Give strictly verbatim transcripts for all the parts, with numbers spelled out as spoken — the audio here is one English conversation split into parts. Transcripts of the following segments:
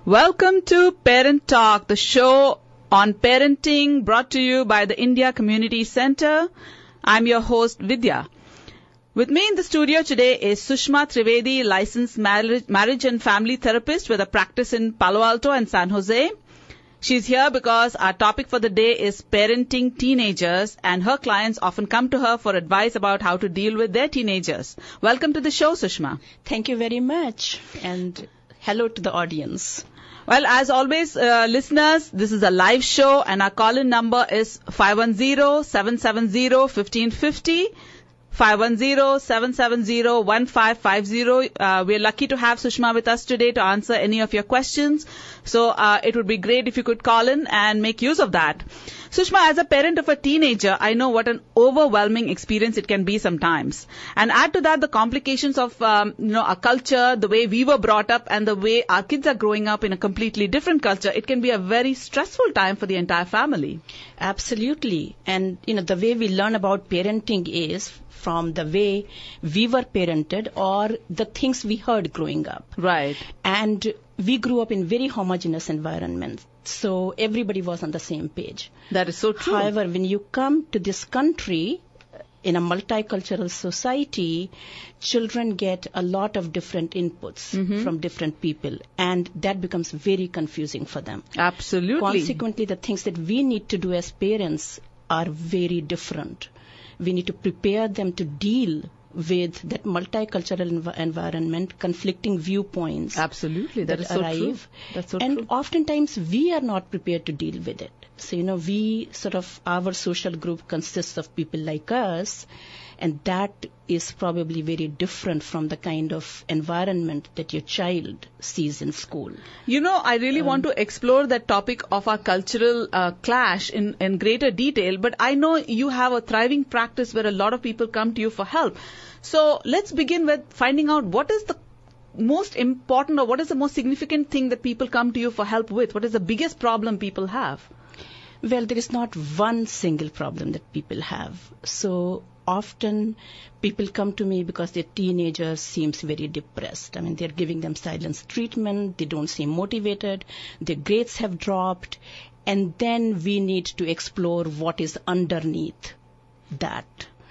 Welcome to Parent Talk, the show on parenting brought to you by the India Community Center. I'm your host, Vidya. With me in the studio today is Sushma Trivedi, licensed marriage, marriage and family therapist with a practice in Palo Alto and San Jose. She's here because our topic for the day is parenting teenagers, and her clients often come to her for advice about how to deal with their teenagers. Welcome to the show, Sushma. Thank you very much, and hello to the audience. Well, as always, uh, listeners, this is a live show, and our call-in number is five one zero, seven seven zero, one five five zero, five one zero, seven seven zero, one five five zero. Uh, we're lucky to have Sushma with us today to answer any of your questions. So uh, it would be great if you could call in and make use of that. Sushma, as a parent of a teenager, I know what an overwhelming experience it can be sometimes. And add to that the complications of um, you know, our culture, the way we were brought up, and the way our kids are growing up in a completely different culture. It can be a very stressful time for the entire family. Absolutely. And, you know, the way we learn about parenting is from the way we were parented or the things we heard growing up. Right. And we grew up in very homogeneous environments. So everybody was on the same page. That is so true. However, when you come to this country, in a multicultural society, children get a lot of different inputs mm-hmm. from different people, and that becomes very confusing for them. Absolutely. Consequently, the things that we need to do as parents are very different. We need to prepare them to deal with that multicultural env- environment, conflicting viewpoints. Absolutely, that, that is so arrive. true. That's so and true. oftentimes we are not prepared to deal with it. So, you know, we sort of, our social group consists of people like us, and that is probably very different from the kind of environment that your child sees in school. You know, I really um, want to explore that topic of our cultural uh, clash in, in greater detail, but I know you have a thriving practice where a lot of people come to you for help. So let's begin with finding out what is the most important or what is the most significant thing that people come to you for help with? What is the biggest problem people have? Well, there is not one single problem that people have. So often people come to me because their teenager seems very depressed. I mean, they're giving them silence treatment. They don't seem motivated. Their grades have dropped. And then we need to explore what is underneath that.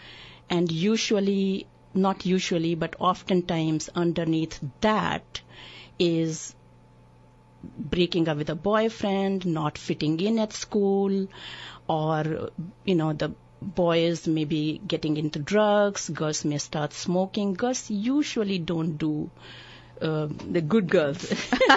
And usually, not usually, but oftentimes underneath that is breaking up with a boyfriend, not fitting in at school, or, you know, the boys may be getting into drugs, girls may start smoking. Girls usually don't do uh, the good girls.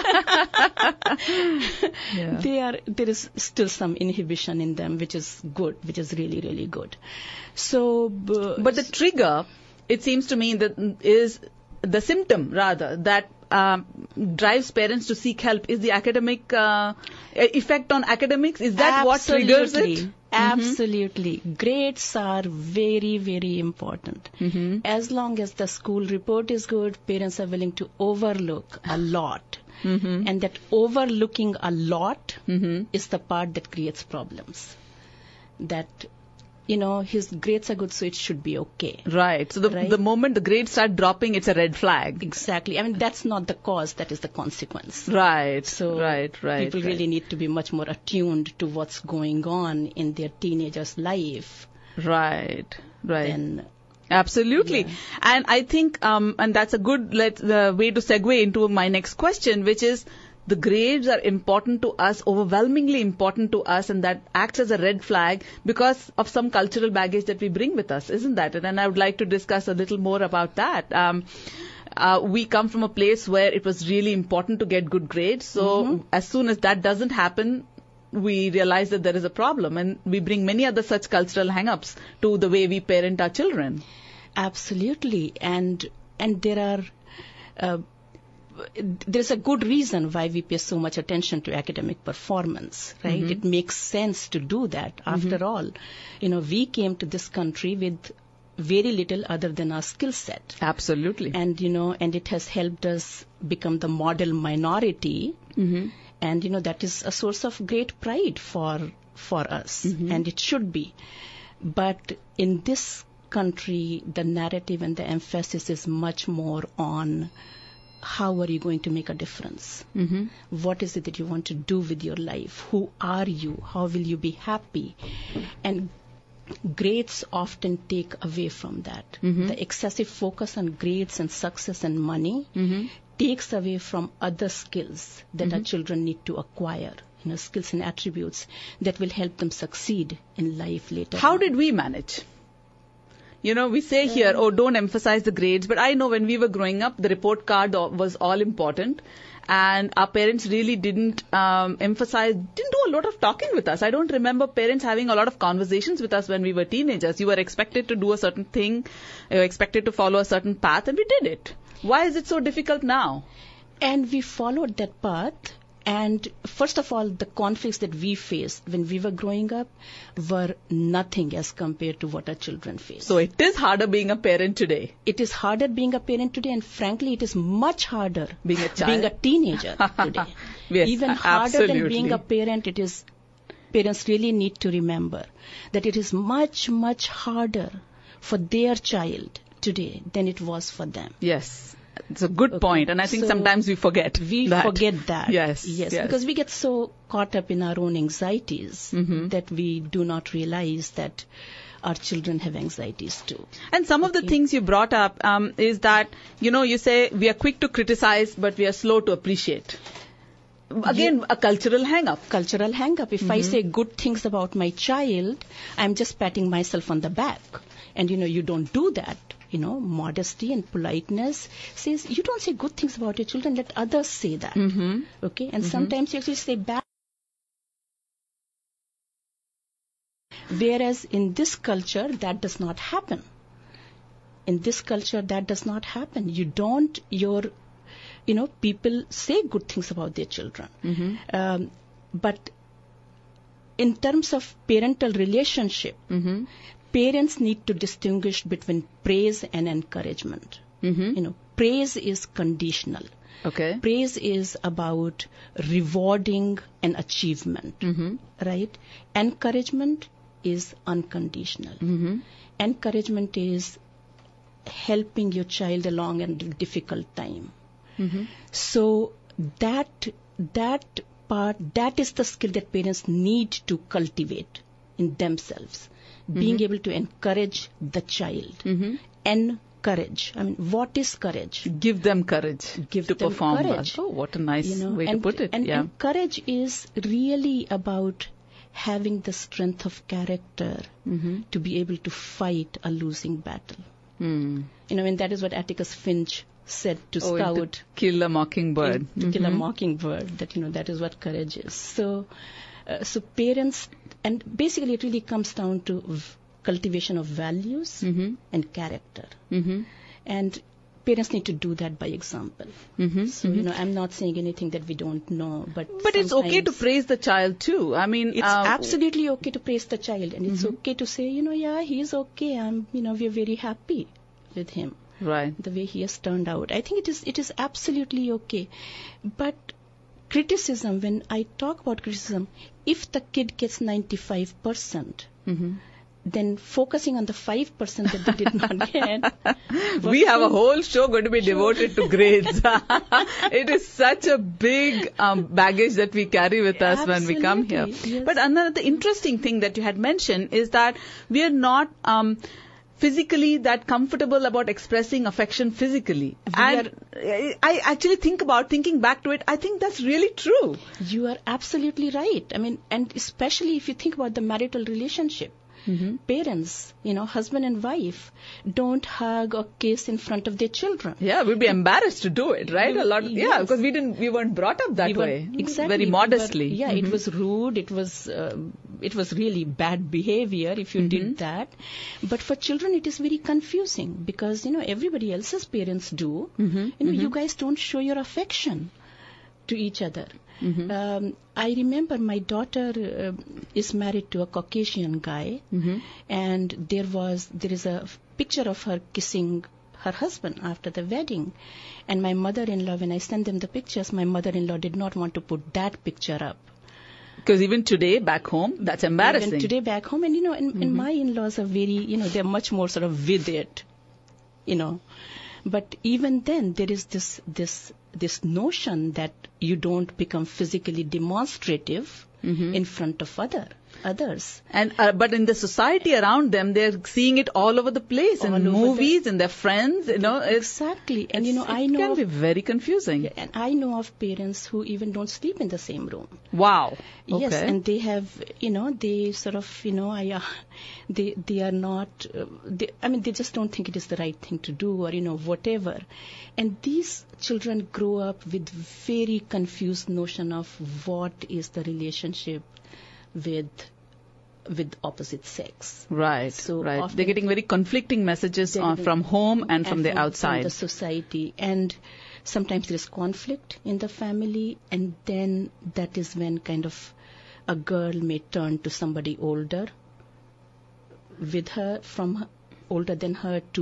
yeah. They are, there is still some inhibition in them, which is good, which is really, really good. So, but, but the trigger, it seems to me, that is the symptom rather that um, drives parents to seek help is the academic uh, effect on academics. Is that Absolutely. what triggers it? Absolutely. Mm-hmm. Grades are very, very important. Mm-hmm. As long as the school report is good, parents are willing to overlook a lot. Mm-hmm. And that overlooking a lot mm-hmm. is the part that creates problems. That, you know, his grades are good, so it should be okay. Right. So the, right? the moment the grades start dropping, it's a red flag. Exactly. I mean, that's not the cause, that is the consequence. Right. So right, right, people right. really need to be much more attuned to what's going on in their teenager's life. Right, right. Than, Absolutely. Yeah. And I think, um, and that's a good let, uh, way to segue into my next question, which is, the grades are important to us, overwhelmingly important to us, and that acts as a red flag because of some cultural baggage that we bring with us, isn't that? And I would like to discuss a little more about that. Um, uh, we come from a place where it was really important to get good grades, so mm-hmm. as soon as that doesn't happen, we realize that there is a problem, and we bring many other such cultural hang-ups to the way we parent our children. Absolutely. And, and there are... Uh, There's a good reason why we pay so much attention to academic performance, right? Mm-hmm. It makes sense to do that. Mm-hmm. After all, you know, we came to this country with very little other than our skill set. Absolutely. And, you know, and it has helped us become the model minority. Mm-hmm. And, you know, that is a source of great pride for, for us. Mm-hmm. And it should be. But in this country, the narrative and the emphasis is much more on how are you going to make a difference? Mm-hmm. What is it that you want to do with your life? Who are you? How will you be happy? And grades often take away from that. Mm-hmm. The excessive focus on grades and success and money Mm-hmm. takes away from other skills that Mm-hmm. our children need to acquire. You know, skills and attributes that will help them succeed in life later. How on. did we manage? You know, we say here, oh, don't emphasize the grades. But I know when we were growing up, the report card was all important. And our parents really didn't um, emphasize, didn't do a lot of talking with us. I don't remember parents having a lot of conversations with us when we were teenagers. You were expected to do a certain thing, you were expected to follow a certain path, and we did it. Why is it so difficult now? And we followed that path. And first of all, the conflicts that we faced when we were growing up were nothing as compared to what our children face. So it is harder being a parent today. It is harder being a parent today, and frankly, it is much harder Being a child. being a teenager today. Yes, Even a- harder absolutely. than being a parent, it is. Parents really need to remember that it is much, much harder for their child today than it was for them. Yes. It's a good Okay. point, and I think So sometimes we forget. We that. forget that. Yes, yes. yes. Because we get so caught up in our own anxieties Mhm. that we do not realize that our children have anxieties too. And some of the Okay. things you brought up um, is that, you know, you say we are quick to criticize, but we are slow to appreciate. Again, a cultural hang-up. Cultural hang-up. If I say good things about my child, I'm just patting myself on the back. And, you know, you don't do that. You know, modesty and politeness says you don't say good things about your children, let others say that. Mm-hmm. Okay? And sometimes you actually say bad. Whereas in this culture, that does not happen. In this culture, that does not happen. You don't, your, you know, people say good things about their children. Mm-hmm. Um, but in terms of parental relationship, Mm-hmm. parents need to distinguish between praise and encouragement. Mm-hmm. You know, praise is conditional. Okay. Praise is about rewarding an achievement, Mm-hmm. right? Encouragement is unconditional. Mm-hmm. Encouragement is helping your child along in a difficult time. Mm-hmm. So that that part, that is the skill that parents need to cultivate in themselves. Being able to encourage the child. Mm-hmm. Encourage. I mean, what is courage? Give them courage Give to them perform courage. well. Oh, what a nice You know, way and, to put it. And, yeah. and courage is really about having the strength of character Mm-hmm. to be able to fight a losing battle. Mm. You know, and that is what Atticus Finch said to Oh, and to Scout. kill a mockingbird. To kill a Mhm. mockingbird, that, you know, that is what courage is. So, uh, so parents, and basically it really comes down to v- cultivation of values Mhm. and character. Mhm. And parents need to do that by example. Mhm. So, you know, I'm not saying anything that we don't know, but But it's okay to sometimes praise the child too. I mean, It's uh, absolutely okay to praise the child, and it's Mhm. okay to say, you know, yeah, he's okay. I'm, you know, we're very happy with him, right. the way he has turned out. I think it is, it is absolutely okay. But criticism, when I talk about criticism, if the kid gets ninety-five percent, Mhm. then focusing on the five percent that they did not get. We have a whole show going to be devoted to grades. It is such a big um, baggage that we carry with us when we come here. Absolutely, yes. But another interesting thing that you had mentioned is that we are not um, physically that comfortable about expressing affection physically. We and I actually think about thinking back to it. I think that's really true. You are absolutely right. I mean, and especially if you think about the marital relationship. Mm-hmm. Parents, you know, husband and wife, don't hug or kiss in front of their children. Yeah, we'd be embarrassed to do it, right? A lot, of, yeah, Yes. because we didn't, we weren't brought up that We were- way. Exactly. Very We modestly. were- yeah, Mhm. it was rude. It was, uh, it was really bad behavior if you Mhm. did that. But for children, it is very confusing because, you know, everybody else's parents do. Mhm. You know, Mhm. you guys don't show your affection to each other. Mhm. Um, I remember my daughter uh, is married to a Caucasian guy, Mhm. and there was there is a f- picture of her kissing her husband after the wedding. And my mother-in-law, when I sent them the pictures, my mother-in-law did not want to put that picture up. Because even today, back home, that's embarrassing. Even today back home, and you know, and, and my in-laws are very, you know, they're much more sort of with it, you know. But even then, there is this this this notion that you don't become physically demonstrative Mm-hmm. in front of other others. And uh, but in the society around them, they're seeing it all over the place, All in over movies, in their friends. You know, it's, Exactly. And you know, it I know can of, be very confusing. and I know of parents who even don't sleep in the same room. Wow. Okay. Yes, and they have, you know, they sort of, you know, I, uh, they they are not, uh, they, I mean, they just don't think it is the right thing to do, or you know, whatever. And these children grow up with very confused notion of what is the relationship with with opposite sex. Right. So right. often- They're getting very conflicting messages They're on, getting- from home and from the outside. From the society. And sometimes there is conflict in the family, and then that is when kind of a girl may turn to somebody older with her, from her, older than her, to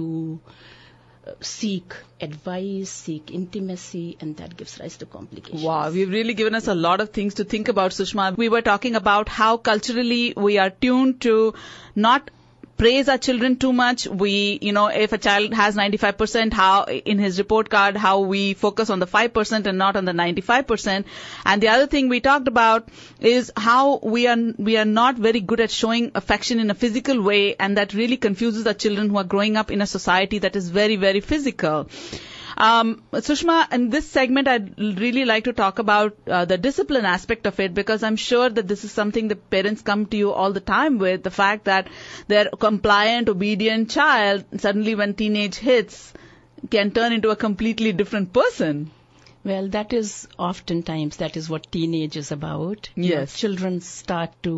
uh, seek advice, seek intimacy, and that gives rise to complications. Wow, we've really given us a lot of things to think about, Sushma. We were talking about how culturally we are tuned to not praise our children too much. We, you know, if a child has ninety-five percent, how in his report card, how we focus on the five percent and not on the ninety-five percent. And the other thing we talked about is how we are we are not very good at showing affection in a physical way, and that really confuses our children who are growing up in a society that is very, very physical. Um, Sushma, in this segment, I'd really like to talk about uh, the discipline aspect of it, because I'm sure that this is something that parents come to you all the time with, the fact that their compliant, obedient child, suddenly when teenage hits, can turn into a completely different person. Well, that is oftentimes, that is what teenage is about. You know, Yes. children start to,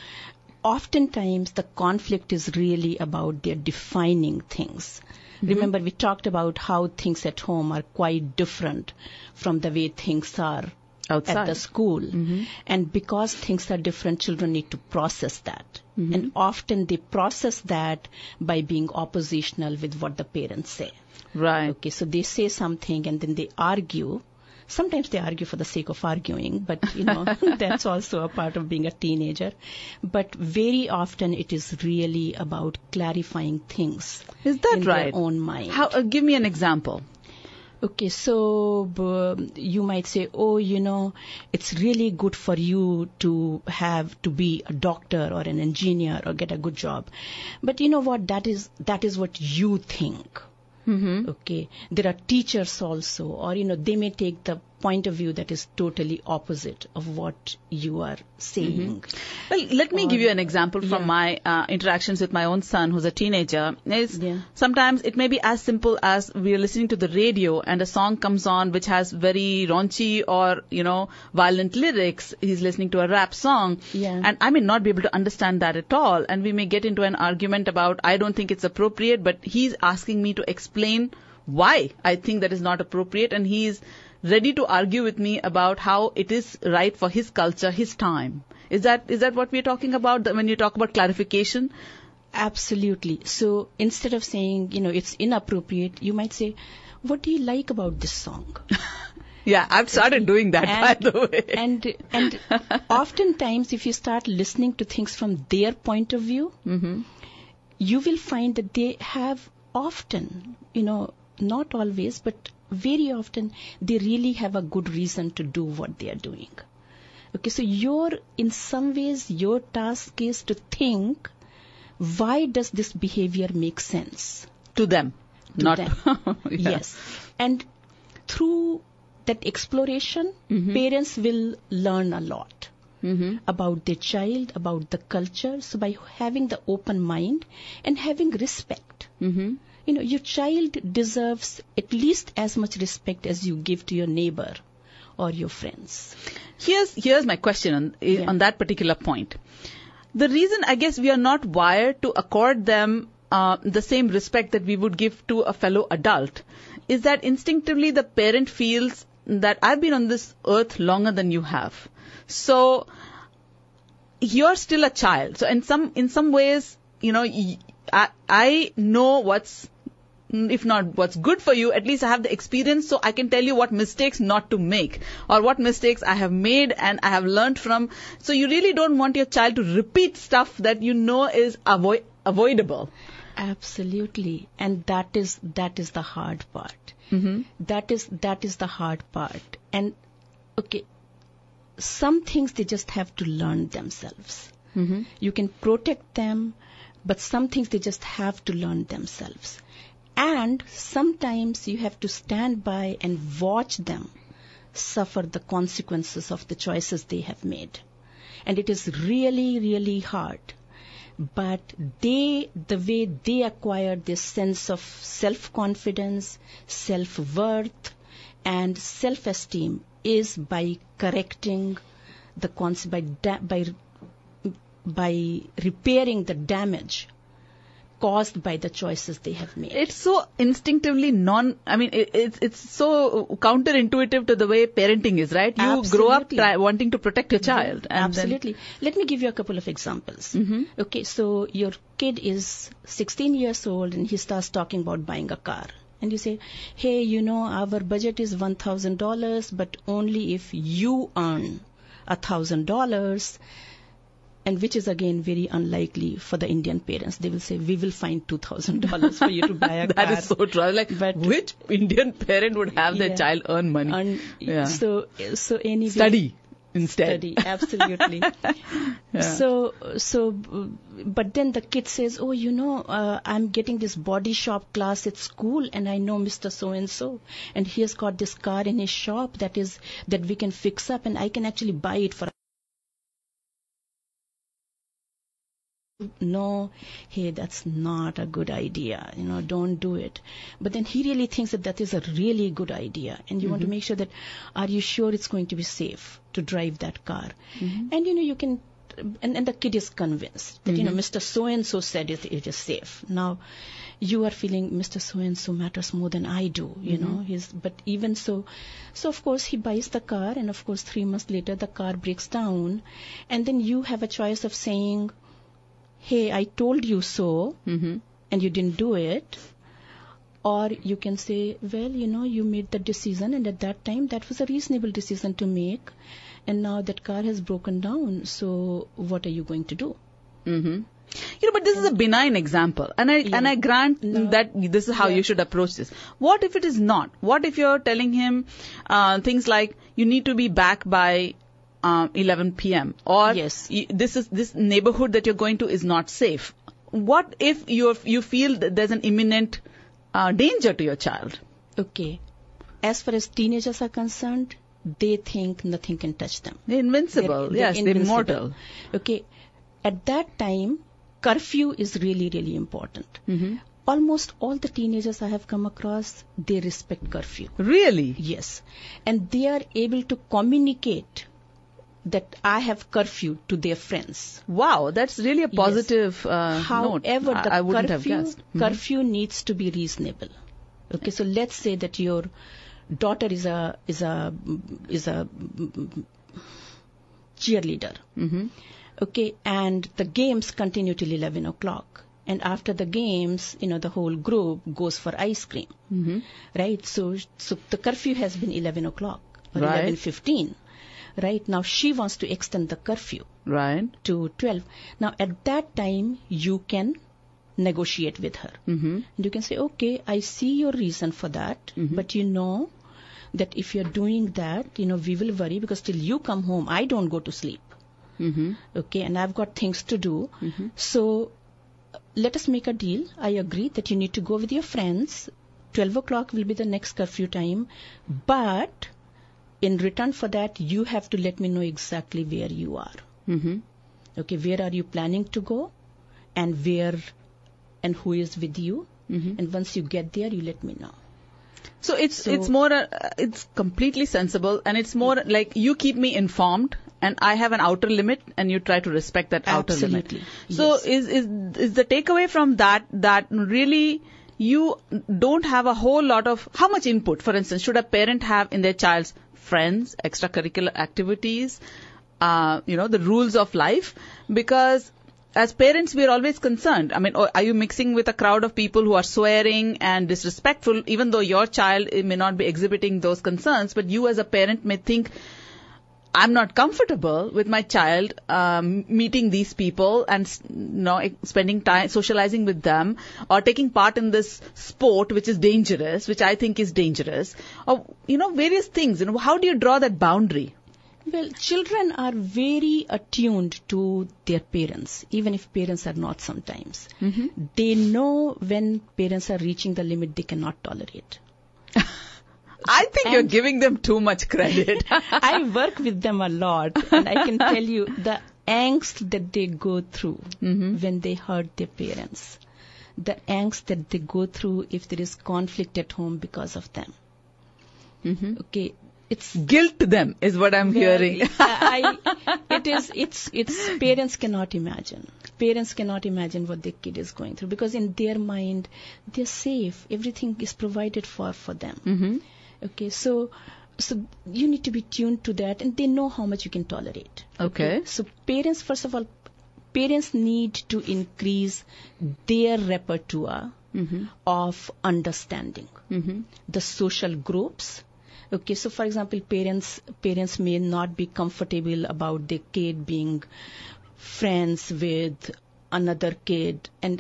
oftentimes the conflict is really about their defining things. Mm-hmm. Remember, we talked about how things at home are quite different from the way things are Outside. at the school. Mm-hmm. And because things are different, children need to process that. Mm-hmm. And often they process that by being oppositional with what the parents say. Right. Okay, so they say something and then they argue. Sometimes they argue for the sake of arguing, but you know, that's also a part of being a teenager. But very often it is really about clarifying things. Is that in right? their own mind. How? Uh, give me an example. Okay, so um, you might say, oh, you know, it's really good for you to have to be a doctor or an engineer or get a good job. But you know what? That is that is what you think. Mm-hmm. Okay, there are teachers also, or you know, they may take the point of view that is totally opposite of what you are saying. Mm-hmm. Well, let me or, give you an example from yeah. my uh, interactions with my own son, who's a teenager. Is yeah. Sometimes it may be as simple as we are listening to the radio and a song comes on which has very raunchy or, you know, violent lyrics. He's listening to a rap song. Yeah. And I may not be able to understand that at all. And we may get into an argument about, I don't think it's appropriate, but he's asking me to explain why I think that is not appropriate. And he's ready to argue with me about how it is right for his culture, his time. Is that is that what we're talking about when you talk about clarification? Absolutely. So instead of saying, you know, it's inappropriate, you might say, what do you like about this song? Yeah, I've started doing that, and, by the way. And and oftentimes, if you start listening to things from their point of view, mm-hmm. you will find that they have often, you know, not always, but very often, they really have a good reason to do what they are doing. Okay, so your, in some ways, your task is to think, why does this behavior make sense? To them. To not them. yeah. Yes. And through that exploration, mm-hmm. parents will learn a lot mm-hmm. about their child, about the culture. So by having the open mind and having respect, mm-hmm. you know, your child deserves at least as much respect as you give to your neighbor or your friends. Here's here's my question on, Yeah. on that particular point. The reason I guess we are not wired to accord them uh, the same respect that we would give to a fellow adult is that instinctively the parent feels that I've been on this earth longer than you have. So you're still a child. So in some in some ways, you know, I, I know what's, if not what's good for you, at least I have the experience so I can tell you what mistakes not to make or what mistakes I have made and I have learned from. So you really don't want your child to repeat stuff that you know is avo- avoidable. Absolutely. And that is, that is the hard part. Mm-hmm. That is, that is the hard part. And, okay, some things they just have to learn themselves. Mm-hmm. You can protect them, but some things they just have to learn themselves. And sometimes you have to stand by and watch them suffer the consequences of the choices they have made. And it is really, really hard. But they, the way they acquire this sense of self-confidence, self-worth, and self-esteem is by correcting the concept, by, da- by, by repairing the damage caused by the choices they have made. It's so instinctively non, I mean, it, it's it's so counterintuitive to the way parenting is, right? You Absolutely. grow up try, wanting to protect your child. And Absolutely. Then... Let me give you a couple of examples. Mm-hmm. Okay, so your kid is sixteen years old and he starts talking about buying a car. And you say, hey, you know, our budget is one thousand dollars, but only if you earn one thousand dollars. And which is again very unlikely for the Indian parents. They will say, we will find two thousand dollars for you to buy a that car. That is so true. Like, but which Indian parent would have their yeah, child earn money? Un- yeah. So, so anyway. Study instead. Study, absolutely. yeah. So, so, but then the kid says, oh, you know, uh, I'm getting this body shop class at school and I know Mister So-and-so and he has got this car in his shop that is, that we can fix up and I can actually buy it for no, hey, that's not a good idea. You know, don't do it. But then he really thinks that that is a really good idea. And you mm-hmm. want to make sure that, are you sure it's going to be safe to drive that car? Mm-hmm. And, you know, you can, and, and the kid is convinced that, mm-hmm. you know, Mister So-and-so said it, it is safe. Now, you are feeling Mister So-and-so matters more than I do, you mm-hmm. know. He's, but even so, so of course he buys the car and of course three months later the car breaks down. And then you have a choice of saying, hey, I told you so, mm-hmm. and you didn't do it. Or you can say, well, you know, you made the decision, and at that time, that was a reasonable decision to make, and now that car has broken down, so what are you going to do? Mm-hmm. You know, but this is a benign example, and I yeah. and I grant no. that this is how yeah. you should approach this. What if it is not? What if you're telling him uh, things like, you need to be back by Um, eleven p.m. or yes. y- this is this neighborhood that you're going to is not safe. What if you you feel that there's an imminent uh, danger to your child? Okay. As far as teenagers are concerned, they think nothing can touch them. They're invincible. They're, they're yes, invincible. they're immortal. Okay. At that time, curfew is really, really important. Mm-hmm. Almost all the teenagers I have come across, they respect curfew. Really? Yes. And they are able to communicate that I have curfew to their friends. Wow, that's really a positive yes. uh, However, note. the I, I wouldn't curfew, have guessed. Mm-hmm. Curfew needs to be reasonable. Okay, so let's say that your daughter is a is a is a cheerleader. Mm-hmm. Okay, and the games continue till eleven o'clock. And after the games, you know, the whole group goes for ice cream. Mm-hmm. Right? So, so the curfew has been eleven o'clock or right. eleven fifteen. Right, now she wants to extend the curfew right. to twelve. Now at that time you can negotiate with her. Mm-hmm. And you can say, okay, I see your reason for that, mm-hmm. but you know that if you're doing that, you know, we will worry because till you come home, I don't go to sleep. Mm-hmm. Okay, and I've got things to do. Mm-hmm. So let us make a deal. I agree that you need to go with your friends. twelve o'clock will be the next curfew time, but in return for that, you have to let me know exactly where you are. Mm-hmm. Okay, where are you planning to go, and where, and who is with you, mm-hmm. and once you get there, you let me know. So it's so, it's more uh, it's completely sensible, and it's more like you keep me informed, and I have an outer limit, and you try to respect that outer absolutely. limit. So yes. is is is the takeaway from that that really you don't have a whole lot of how much input, for instance, should a parent have in their child's friends, extracurricular activities, uh, you know, the rules of life, because as parents, we are always concerned. I mean, are you mixing with a crowd of people who are swearing and disrespectful, even though your child may not be exhibiting those concerns, but you as a parent may think, I'm not comfortable with my child um, meeting these people and you know spending time socializing with them or taking part in this sport which is dangerous, which I think is dangerous, or you know various things. You know, how do you draw that boundary? Well, children are very attuned to their parents, even if parents are not sometimes. Mm-hmm. They know when parents are reaching the limit they cannot tolerate. I think And you're giving them too much credit. I work with them a lot, and I can tell you the angst that they go through Mm-hmm. when they hurt their parents, the angst that they go through if there is conflict at home because of them. Mm-hmm. Okay, it's Guilt to them is what I'm Well, hearing. I, it is, it's, it's, parents cannot imagine. Parents cannot imagine what their kid is going through because in their mind, they're safe. Everything is provided for, for them. Mm-hmm. Okay, so, so you need to be tuned to that and they know how much you can tolerate. Okay. So parents, first of all, parents need to increase their repertoire Mm-hmm. of understanding Mm-hmm. the social groups. Okay, so for example, parents parents may not be comfortable about their kid being friends with another kid, and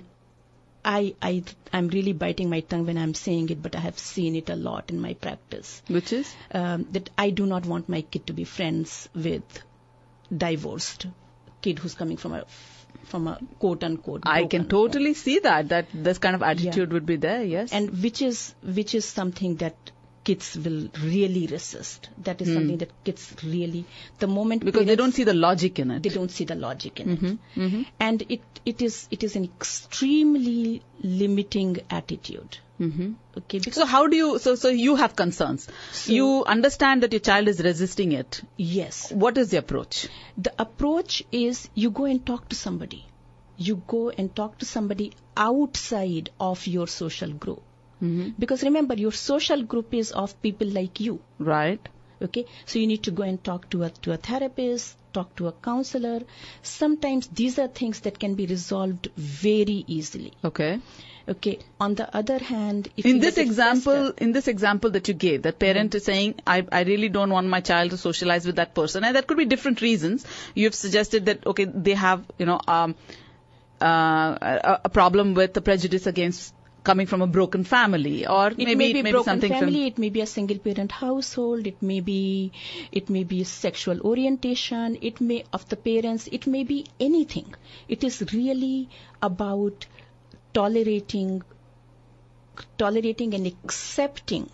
I I I'm really biting my tongue when I'm saying it, but I have seen it a lot in my practice. Which is? Um, that I do not want my kid to be friends with divorced kid who's coming from a from a quote unquote. I can broken totally home. see that, that this kind of attitude would be there, yes. And which is which is something that kids will really resist. That is Hmm. something that kids really, the moment because they parents- don't see the logic in it. they don't see the logic in Mhm, it, mhm. and it it is it is an extremely limiting attitude. Mm-hmm. Okay, because So how do you, so, so you have concerns. So- you understand that your child is resisting it. yes, What is the approach? the approach is you go and talk to somebody. You go and talk to somebody outside of your social group. Mm-hmm. Because remember, your social group is of people like you. Right. Okay, so you need to go and talk to a to a therapist, talk to a counselor. Sometimes these are things that can be resolved very easily. Okay. Okay, on the other hand, if In you this let it example, fester- in this example that you gave, that parent is saying, I, I really don't want my child to socialize with that person. And that could be different reasons. You've suggested that, okay, they have, you know, um, uh, a, a problem with the prejudice against coming from a broken family, or it maybe may be it may broken be something family, from. it may be a single parent household, it may be it may be sexual orientation, it may of the parents, it may be anything. It is really about tolerating tolerating and accepting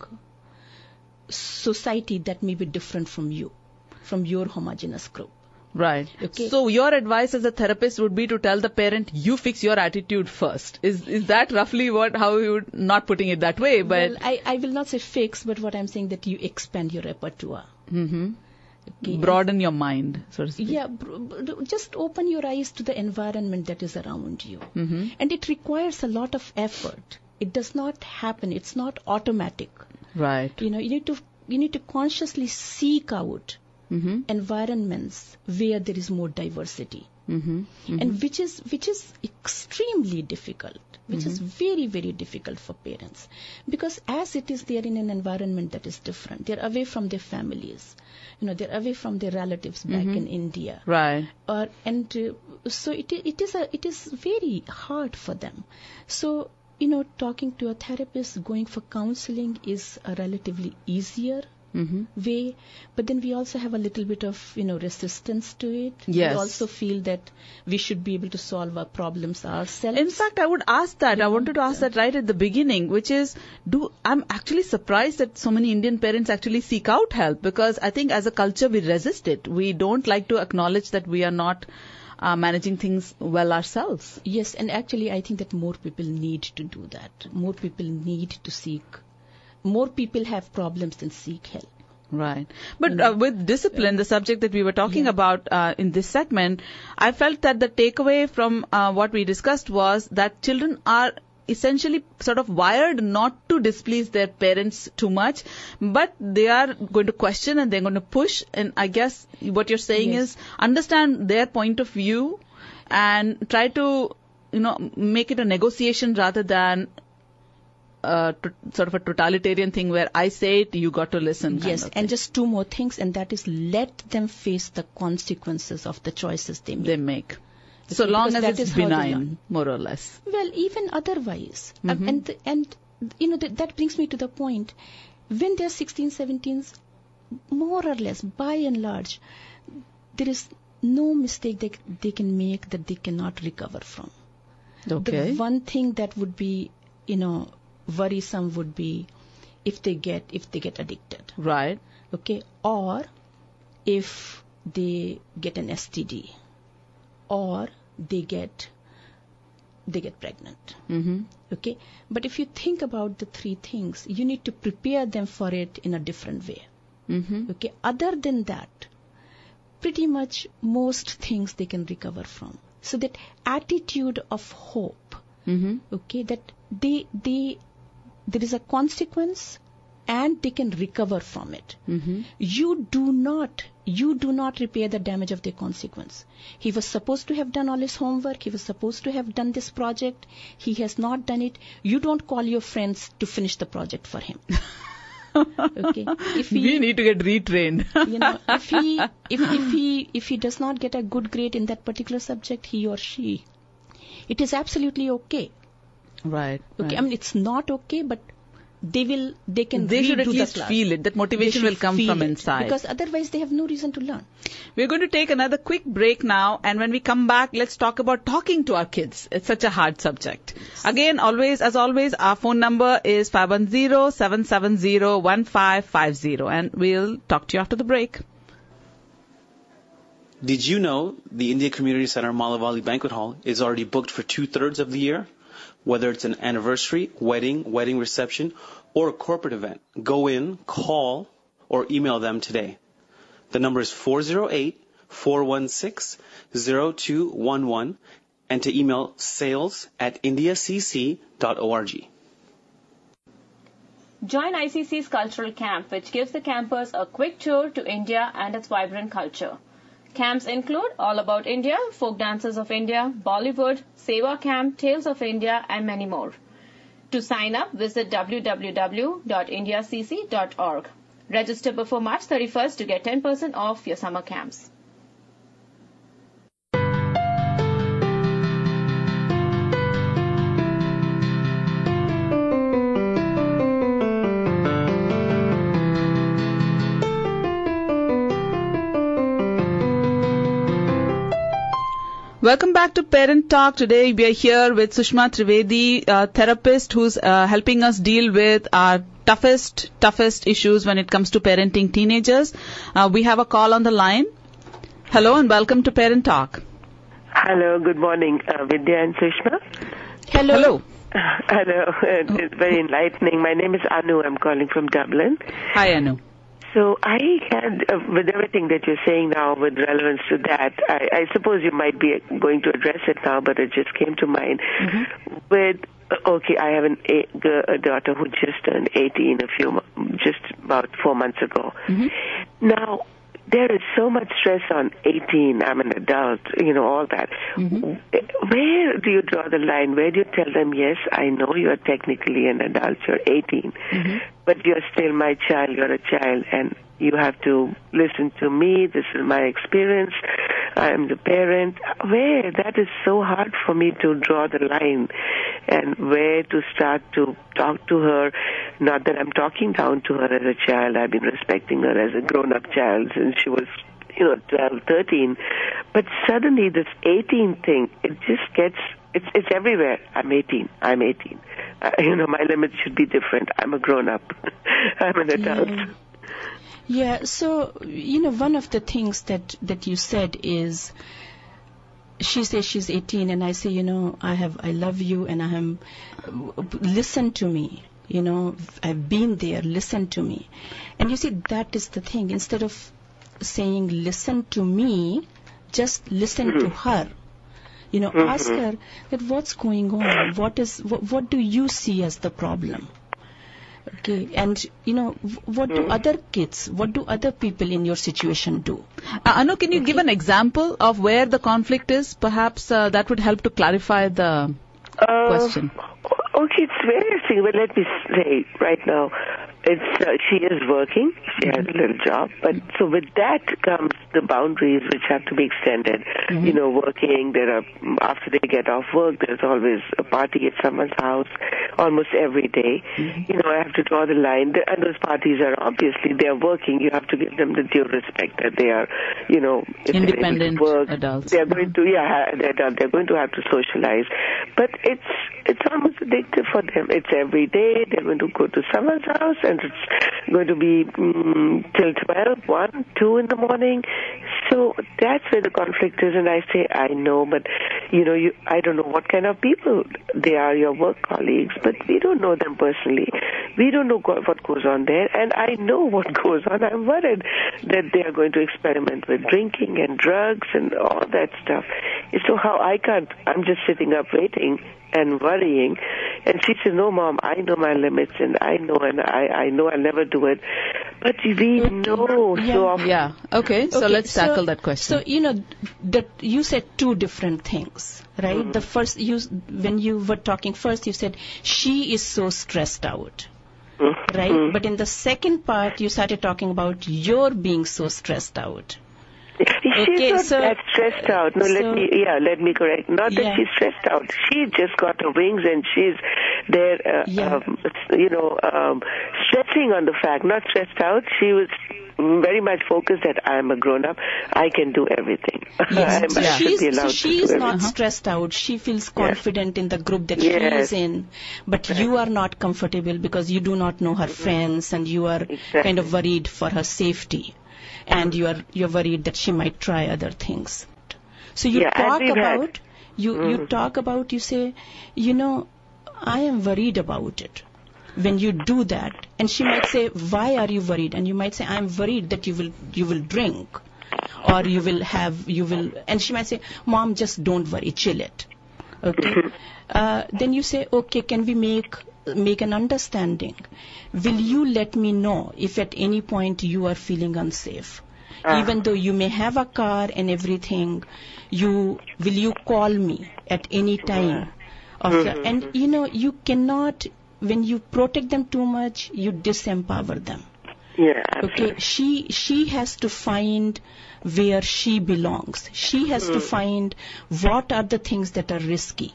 society that may be different from you, from your homogeneous group. Right. Okay. So your advice as a therapist would be to tell the parent, you fix your attitude first. Is is that roughly what, how you would, not putting it that way, but. Well, I, I will not say fix, but what I'm saying that you expand your repertoire. Mhm. Okay. Broaden your mind, so to speak. Yeah, br- br- just open your eyes to the environment that is around you. Mhm. And it requires a lot of effort. It does not happen. It's not automatic. Right. You know, you need to you need to consciously seek out Mhm. environments where there is more diversity. Mhm. Mhm. And which is which is extremely difficult, which is very, very difficult for parents. Because as it is, they are in an environment that is different. They're away from their families. You know, they're away from their relatives back Mhm. in India. Right. Or and uh, so it i- it is a it is very hard for them. So you know, talking to a therapist, going for counseling is a relatively easier Mhm. way, but then we also have a little bit of you know resistance to it. Yes. We also feel that we should be able to solve our problems ourselves. In fact, I would ask that. I wanted to ask that right at the beginning, which is, do I'm actually surprised that so many Indian parents actually seek out help, because I think as a culture we resist it. We don't like to acknowledge that we are not uh, managing things well ourselves. Yes, and actually I think that more people need to do that. More people need to seek. More people have problems and seek help. Right. But uh, with discipline, the subject that we were talking about uh, in this segment, I felt that the takeaway from uh, what we discussed was that children are essentially sort of wired not to displease their parents too much, but they are going to question and they're going to push. And I guess what you're saying Yes. is understand their point of view and try to, you know, make it a negotiation rather than uh, to, sort of a totalitarian thing where I say it, you got to listen. Yes, and just two more things, and that is let them face the consequences of the choices they make. They make. So long as that it's benign, more or less. Well, even otherwise. Mm-hmm. Um, and, and, you know, that, that brings me to the point. When they're sixteen, seventeens, more or less, by and large, there is no mistake they, they can make that they cannot recover from. Okay. The one thing that would be, you know, worrisome would be if they get, if they get addicted. Right. Okay. Or if they get an S T D. Or they get they get pregnant. Mm-hmm. Okay, but if you think about the three things, you need to prepare them for it in a different way. Mm-hmm. Okay, other than that, pretty much most things they can recover from. So that attitude of hope. Mm-hmm. Okay, that they they there is a consequence and they can recover from it. Mm-hmm. You do not, you do not repair the damage of the consequence. He was supposed to have done all his homework. He was supposed to have done this project. He has not done it. You don't call your friends to finish the project for him. Okay. If he, we need to get retrained. you know, if he, if, if he, if he does not get a good grade in that particular subject, he or she, it is absolutely okay. Right. Okay. Right. I mean, it's not okay, but they will, they can They should at redo the least class. feel it. That motivation will come from it, inside. Because otherwise they have no reason to learn. We're going to take another quick break now, and when we come back, let's talk about talking to our kids. It's such a hard subject. Yes. Again, always, as always, our phone number is five one zero, seven seven zero, one five five zero, and we'll talk to you after the break. Did you know the India Community Center Malavali Banquet Hall is already booked for two-thirds of the year? Whether it's an anniversary, wedding, wedding reception, or a corporate event, go in, call, or email them today. The number is four oh eight, four one six, oh two one one, and to email sales at indiacc dot org. Join I C C's Cultural Camp, which gives the campers a quick tour to India and its vibrant culture. Camps include All About India, Folk Dances of India, Bollywood, Seva Camp, Tales of India, and many more. To sign up, visit w w w dot indiacc dot org. Register before March thirty-first to get ten percent off your summer camps. Welcome back to Parent Talk. Today we are here with Sushma Trivedi, a therapist who's uh, helping us deal with our toughest, toughest issues when it comes to parenting teenagers. Uh, we have a call on the line. Hello and welcome to Parent Talk. Hello, good morning, uh, Vidya and Sushma. Hello. Hello. Hello, it's very enlightening. My name is Anu. I'm calling from Dublin. Hi, Anu. So I had, uh, with everything that you're saying now with relevance to that, I, I suppose you might be going to address it now, but it just came to mind. Mm-hmm. With, okay, I have an, a, a daughter who just turned eighteen a few, just about four months ago. Mm-hmm. Now, there is so much stress on eighteen, I'm an adult, you know, all that. Mm-hmm. Where do you draw the line? Where do you tell them, yes, I know you're technically an adult, you're eighteen, mm-hmm. but you're still my child, you're a child, and you have to listen to me, this is my experience, I'm the parent. Where? That is so hard for me to draw the line, and where to start to talk to her. Not that I'm talking down to her as a child, I've been respecting her as a grown-up child since she was, you know, twelve, thirteen. But suddenly this eighteen thing, it just gets, it's it's everywhere. I'm eighteen, I'm eighteen. Uh, you know, my limits should be different. I'm a grown-up. I'm an adult. Yeah. Yeah, so, you know, one of the things that, that you said is, she says she's eighteen, and I say, you know, I have, I love you, and I am, listen to me, you know, I've been there, listen to me. And you see, that is the thing. Instead of saying, listen to me, just listen mm-hmm. to her. You know, mm-hmm. ask her that what's going on, what is, what, what do you see as the problem? Okay, and you know, what do mm. other kids, what do other people in your situation do? Uh, Anu, can you okay. give an example of where the conflict is? Perhaps uh, that would help to clarify the uh, question. Okay, it's very interesting, but let me say right now, it's uh, she is working, she has a little job, but so with that comes the boundaries which have to be extended. Mm-hmm. You know, working, there are, after they get off work, there's always a party at someone's house, almost every day. Mm-hmm. You know, I have to draw the line, and those parties are obviously, they're working, you have to give them the due respect that they are, you know, if independent they're able to work, adults. They're going to, yeah, they're, they're going to have to socialize, but it's, it's almost addictive for them. It's every day, they're going to go to someone's house, and it's going to be mm, till twelve, one, two in the morning. So that's where the conflict is, and I say, I know, but, you know, you, I don't know what kind of people they are, your work colleagues, but we don't know them personally. We don't know what goes on there, and I know what goes on. I'm worried that they are going to experiment with drinking and drugs and all that stuff. So how I can't, I'm just sitting up waiting and worrying. And she said, no, Mom, I know my limits, and I know, and I, I know I'll never do it. But we know yeah. so often. Yeah, okay, so okay, let's so, tackle that question. So, you know, that you said two different things, right? Mm-hmm. The first, you, when you were talking first, you said, she is so stressed out. Mm-hmm. Right? But in the second part, you started talking about you're being so stressed out. She's okay, not so, that stressed out. No, so, let me, yeah, let me correct. Not that yeah. she's stressed out. She just got her wings and she's there, uh, yeah. um, you know, um, stressing on the fact, not stressed out. She was very much focused that I'm a grown-up. I can do everything. Yes. I yeah. should she's, be allowed so she is to do not everything. stressed out. She feels confident yes. in the group that yes. she is in. But right. you are not comfortable because you do not know her mm-hmm. friends, and you are exactly. kind of worried for her safety. And you are you're worried that she might try other things. So you yeah, talk about had, you mm. you talk about you say, you know, I am worried about it. When you do that, and she might say, why are you worried? And you might say, I am worried that you will you will drink, or you will have you will. And she might say, Mom, just don't worry, chill it. Okay. uh, then you say, okay, can we make make an understanding? Will you let me know if at any point you are feeling unsafe? Uh. Even though you may have a car and everything, you will you call me at any time? Of mm-hmm. the, and you know, you cannot, when you protect them too much, you disempower them. Yeah. Okay. She she has to find where she belongs. She has mm. to find what are the things that are risky.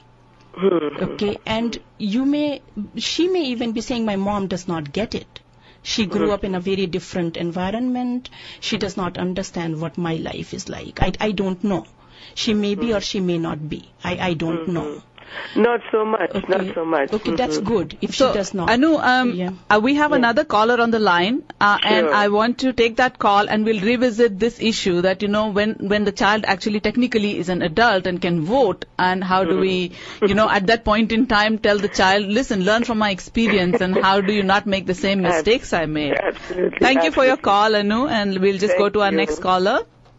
Okay, and you may, she may even be saying, my mom does not get it. She grew up in a very different environment. She does not understand what my life is like. I, I don't know. She may be or she may not be. I, I don't know. Not so much, okay. not so much. Okay, mm-hmm. that's good if so, she does not. Anu, um, yeah. uh, we have yeah. another caller on the line, uh, sure. and I want to take that call, and we'll revisit this issue that, you know, when, when the child actually technically is an adult and can vote, and how do we, you know, at that point in time tell the child, listen, learn from my experience, and how do you not make the same mistakes I made? Absolutely. Thank you Absolutely. for your call, Anu, and we'll just Thank go to our you. next caller.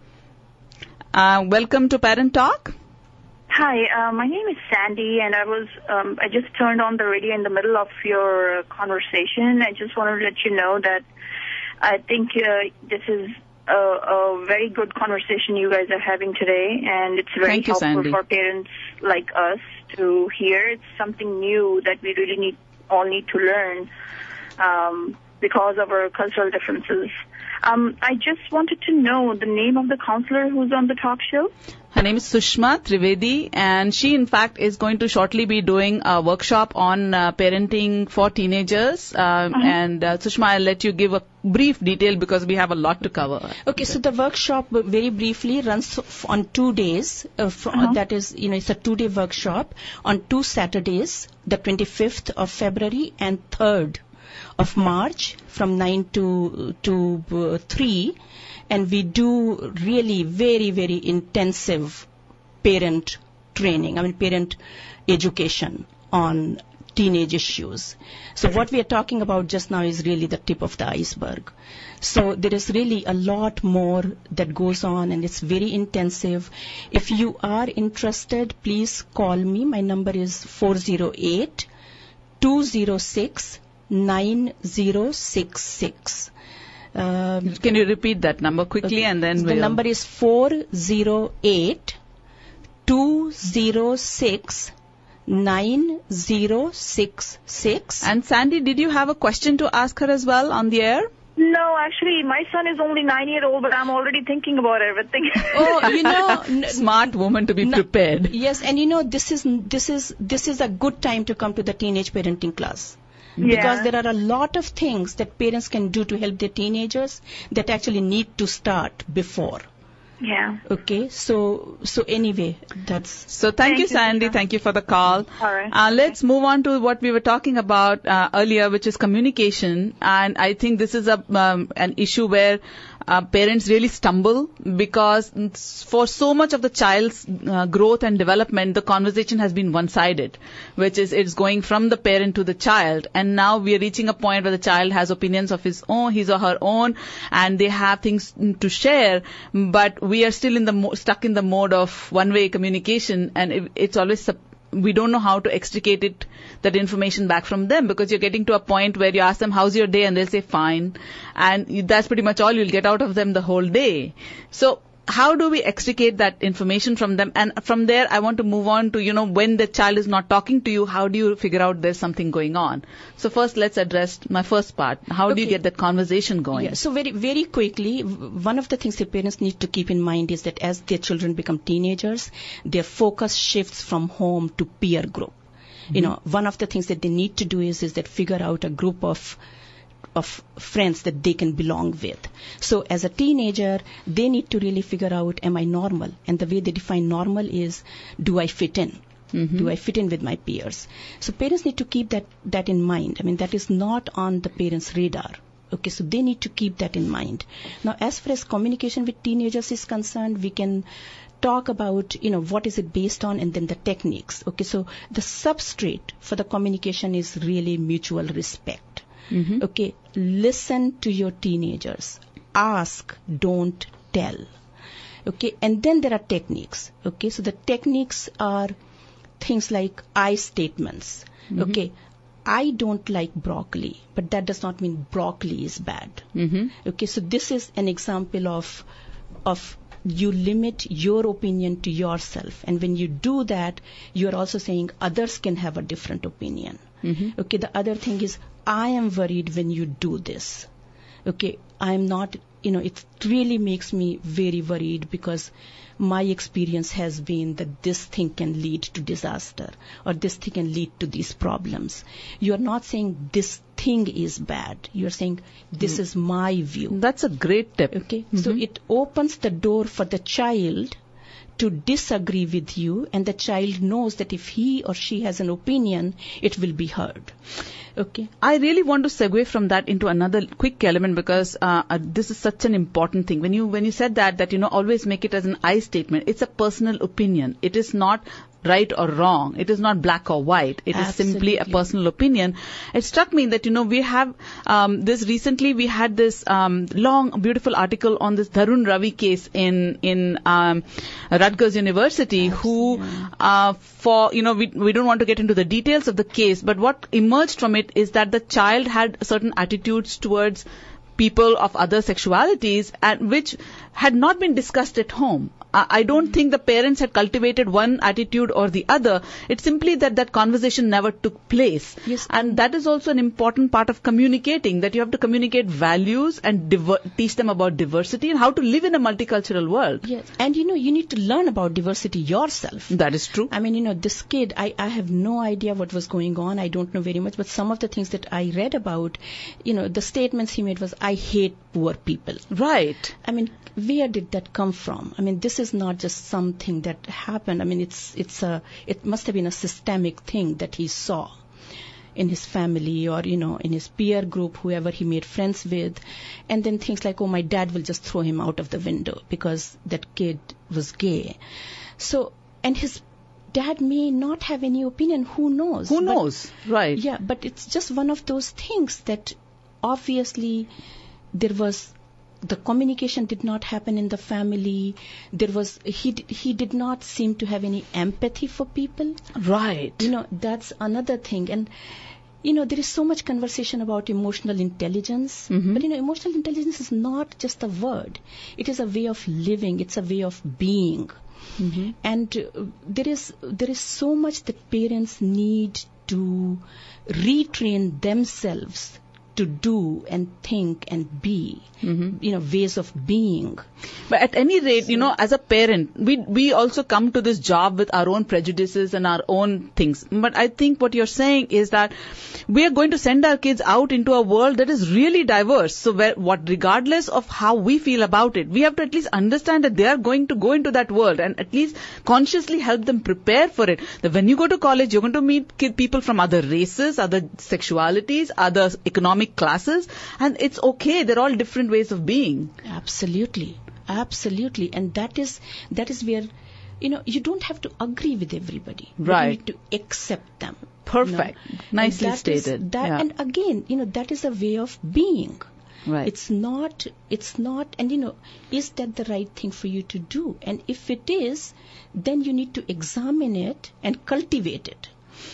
Uh, welcome to Parent Talk. Hi, uh, my name is Sandy, and I was um, I just turned on the radio in the middle of your uh, conversation. I just wanted to let you know that I think uh, this is a, a very good conversation you guys are having today, and it's very Thank you, helpful Sandy. for parents like us to hear. It's something new that we really need all need to learn um, because of our cultural differences. Um, I just wanted to know the name of the counselor who's on the talk show. Her name is Sushma Trivedi, and she, in fact, is going to shortly be doing a workshop on uh, parenting for teenagers. Uh, uh-huh. And uh, Sushma, I'll let you give a brief detail because we have a lot to cover. Okay, so the workshop, very briefly, runs on two days. Uh, for, uh-huh. That is, you know, it's a two-day workshop on two Saturdays, the twenty-fifth of February and third of March, from nine to to uh, three. And we do really very, very intensive parent training, I mean parent education on teenage issues. So what we are talking about just now is really the tip of the iceberg. So there is really a lot more that goes on, and it's very intensive. If you are interested, please call me. My number is four oh eight, two oh six, nine oh six six. Um, Can you repeat that number quickly, okay. and then the we'll... number is four oh eight, two oh six, nine zero six six. And Sandy, did you have a question to ask her as well on the air? No, actually, my son is only nine years old, but I'm already thinking about everything. Oh, you know, n- Smart woman to be n- prepared. Yes, and you know, this is this is this is a good time to come to the teenage parenting class. Yeah. Because there are a lot of things that parents can do to help their teenagers that actually need to start before. Yeah. Okay, so so anyway, that's So thank, Thank you, you, Sandy. Sita. Thank you for the call. All right. Uh, let's move on to what we were talking about uh, earlier, which is communication. And I think this is a um, an issue where uh, parents really stumble because for so much of the child's uh, growth and development, the conversation has been one-sided, which is it's going from the parent to the child. And now we are reaching a point where the child has opinions of his own, his or her own, and they have things to share, but we are still in the mo- stuck in the mode of one-way communication, and it, it's always sup- we don't know how to extricate it, that information back from them, because you're getting to a point where you ask them, how's your day? And they'll say, fine. And that's pretty much all you'll get out of them the whole day. So how do we extricate that information from them? And from there, I want to move on to, you know, when the child is not talking to you, how do you figure out there's something going on? So first, let's address my first part. How do you Okay. get that conversation going? Yeah, so very, very quickly, w- one of the things that parents need to keep in mind is that as their children become teenagers, their focus shifts from home to peer group. Mm-hmm. You know, one of the things that they need to do is, is that figure out a group of of friends that they can belong with. So as a teenager, they need to really figure out, am I normal? And the way they define normal is, do I fit in? Mm-hmm. Do I fit in with my peers? So parents need to keep that, that in mind. I mean, that is not on the parents' radar. Okay, so they need to keep that in mind. Now, as far as communication with teenagers is concerned, we can talk about, you know, what is it based on, and then the techniques. Okay, so the substrate for the communication is really mutual respect. Mm-hmm. Okay, listen to your teenagers. Ask, don't tell. Okay, and then there are techniques. Okay, so the techniques are things like I statements. Mm-hmm. Okay, I don't like broccoli, but that does not mean broccoli is bad. Mm-hmm. Okay, so this is an example of of you limit your opinion to yourself, and when you do that, you are also saying others can have a different opinion. Mm-hmm. Okay, the other thing is, I am worried when you do this. Okay, I am not, you know, it really makes me very worried because my experience has been that this thing can lead to disaster, or this thing can lead to these problems. You are not saying this thing is bad. You are saying this mm. is my view. That's a great tip. Okay, Mm-hmm. so it opens the door for the child to disagree with you, and the child knows that if he or she has an opinion, it will be heard. Okay. I really want to segue from that into another quick element, because uh, uh, this is such an important thing. When you when you said that, that, you know, always make it as an I statement. It's a personal opinion. It is not right or wrong. It is not black or white. It Absolutely. is simply a personal opinion. It struck me that, you know, we have um, this recently. We had this um, long, beautiful article on this Dharun Ravi case in in um, Rutgers University, who uh, for you know we we don't want to get into the details of the case, but what emerged from it is that the child had certain attitudes towards people of other sexualities, and which had not been discussed at home. I don't think the parents had cultivated one attitude or the other. It's simply that that conversation never took place. Yes. And that is also an important part of communicating, that you have to communicate values and diver- teach them about diversity and how to live in a multicultural world. Yes. And, you know, you need to learn about diversity yourself. That is true. I mean, you know, this kid, I, I have no idea what was going on. I don't know very much. But some of the things that I read about, you know, the statements he made was, I hate poor people. Right. I mean, where did that come from? I mean, this is not just something that happened. I mean, it's it's a it must have been a systemic thing that he saw in his family, or, you know, in his peer group, whoever he made friends with. And then things like, oh, my dad will just throw him out of the window because that kid was gay. So, and his dad may not have any opinion. Who knows? Who But- knows? Right. Yeah, but it's just one of those things that obviously there was, the communication did not happen in the family. There was, he he did not seem to have any empathy for people. Right. You know, that's another thing. And, you know, there is so much conversation about emotional intelligence, Mhm. but you know, emotional intelligence is not just a word. It is a way of living. It's a way of being. Mhm. And uh, there is there is so much that parents need to retrain themselves to do and think and be, Mhm. you know, ways of being. But at any rate, you know, as a parent, we we also come to this job with our own prejudices and our own things. But I think what you're saying is that we are going to send our kids out into a world that is really diverse. So where, what, regardless of how we feel about it, we have to at least understand that they are going to go into that world and at least consciously help them prepare for it. That when you go to college, you're going to meet kid, people from other races, other sexualities, other economic classes, and it's okay. They're all different ways of being. Absolutely, absolutely, and that is that is where, you know, you don't have to agree with everybody. but Right. You need to accept them. Perfect. you know. Nicely And that is- stated. that, Yeah. And again, you know, that is a way of being. Right. It's not, it's not, and you know, is that the right thing for you to do? And if it is, then you need to examine it and cultivate it.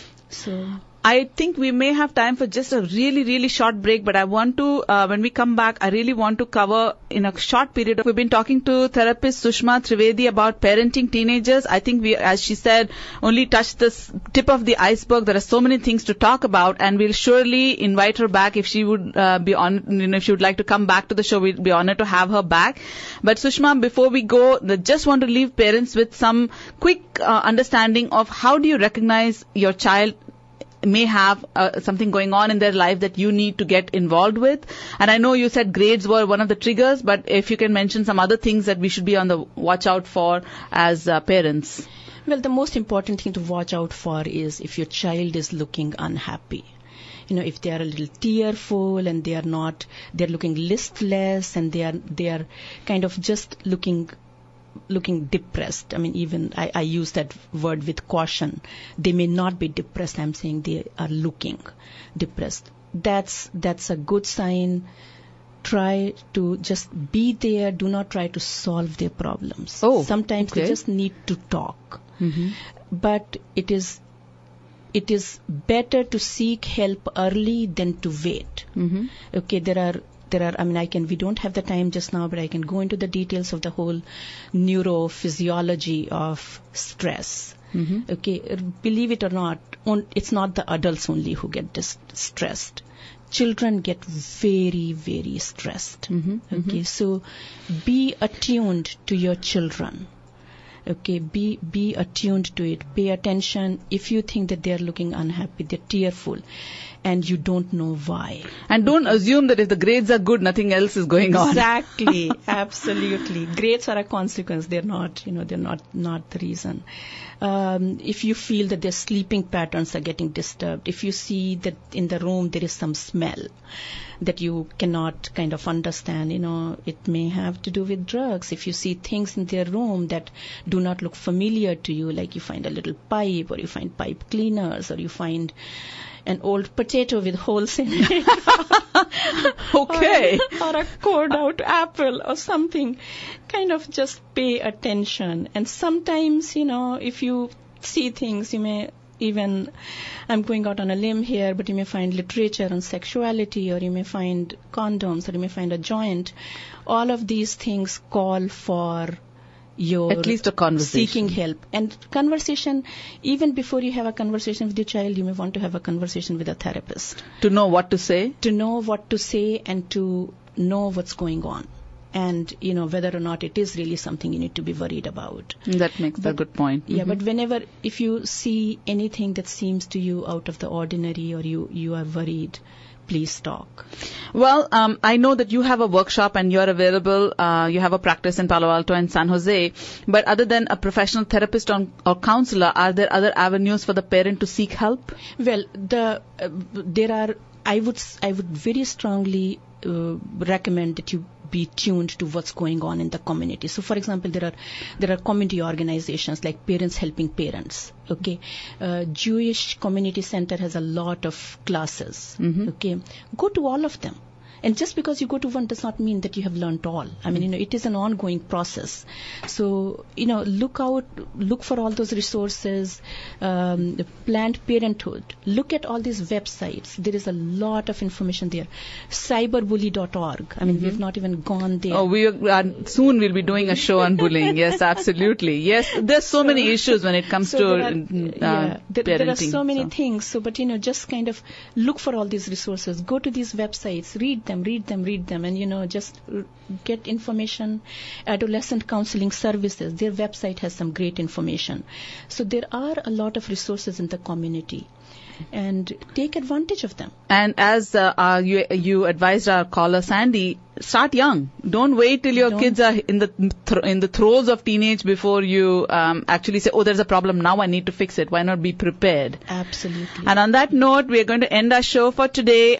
So, I think we may have time for just a really, really short break, but I want to, uh, when we come back, I really want to cover in a short period. We've been talking to therapist Sushma Trivedi about parenting teenagers. I think we, as she said, only touched the s- tip of the iceberg. There are so many things to talk about, and we'll surely invite her back if she would uh, be on, you know, if she would like to come back to the show. We'd be honored to have her back. But Sushma, before we go, I just want to leave parents with some quick uh, understanding of how do you recognize your child may have uh, something going on in their life that you need to get involved with. And I know you said grades were one of the triggers, but if you can mention some other things that we should be on the watch out for as uh, parents. well, the most important thing to watch out for is if your child is looking unhappy. You know, if they are a little tearful and they are not, they're looking listless and they are, they are kind of just looking looking depressed. I mean, even I, I use that word with caution. They may not be depressed. I'm saying they are looking depressed. That's that's a good sign. Try to just be there. Do not try to solve their problems. Oh, sometimes okay. they just need to talk. Mm-hmm. But it is it is better to seek help early than to wait. Mm-hmm. Okay, there are there are I mean I can we don't have the time just now, but I can go into the details of the whole neurophysiology of stress. Mm-hmm. Okay, believe it or not, on, it's not the adults only who get dis- stressed. Children get very, very stressed. Mm-hmm. Okay, so be attuned to your children. Okay, be be attuned to it. Pay attention. If you think that they are looking unhappy, they're tearful, and you don't know why. And don't assume that if the grades are good, nothing else is going on. Exactly, absolutely. Grades are a consequence. They're not, you know, they're not not the reason. Um, if you feel that their sleeping patterns are getting disturbed, if you see that in the room there is some smell that you cannot kind of understand, you know, it may have to do with drugs. If you see things in their room that do not look familiar to you, like you find a little pipe, or you find pipe cleaners, or you find an old potato with holes in it. Okay. Or, or a cored out apple or something. Kind of just pay attention. And sometimes, you know, if you see things, you may even, I'm going out on a limb here, but you may find literature on sexuality, or you may find condoms, or you may find a joint. All of these things call for your At least a conversation. seeking help. And conversation, even before you have a conversation with your child, you may want to have a conversation with a therapist To know what to say. to know what to say and to know what's going on, and you know whether or not it is really something you need to be worried about. That makes a But- good point. Yeah, Mhm. but whenever, if you see anything that seems to you out of the ordinary, or you you are worried, please talk. Well, um, I know that you have a workshop and you're available. Uh, you have a practice in Palo Alto and San Jose. But other than a professional therapist or, or counselor, are there other avenues for the parent to seek help? Well, the uh, there are. I would s- I would very strongly uh, recommend that you be tuned to what's going on in the community. So, for example, there are there are community organizations like Parents Helping Parents. Okay, uh, Jewish Community Center has a lot of classes. Mhm. Okay, go to all of them And just because you go to one does not mean that you have learned all. I mean, you know, it is an ongoing process. So, you know, look out, look for all those resources, um, Planned Parenthood. Look at all these websites. There is a lot of information there. cyberbully dot org. I mean, mm-hmm. we've not even gone there. Oh, we are, uh, soon we'll be doing a show on bullying. Yes, absolutely. Yes, there's so, so many issues when it comes so to there are, uh, yeah, there, parenting. There are so many so. things. So, but you know, just kind of look for all these resources. Go to these websites, read them, read them, read them, and you know, just get information. Adolescent counseling services, their website has some great information. So there are a lot of resources in the community, and take advantage of them. And as uh, uh, you, you advised our caller Sandy, start young. Don't wait till your Don't. kids are in the th- in the throes of teenage before you um, actually say, oh, there's a problem, now I need to fix it. Why not be prepared? Absolutely. And on that note, we are going to end our show for today.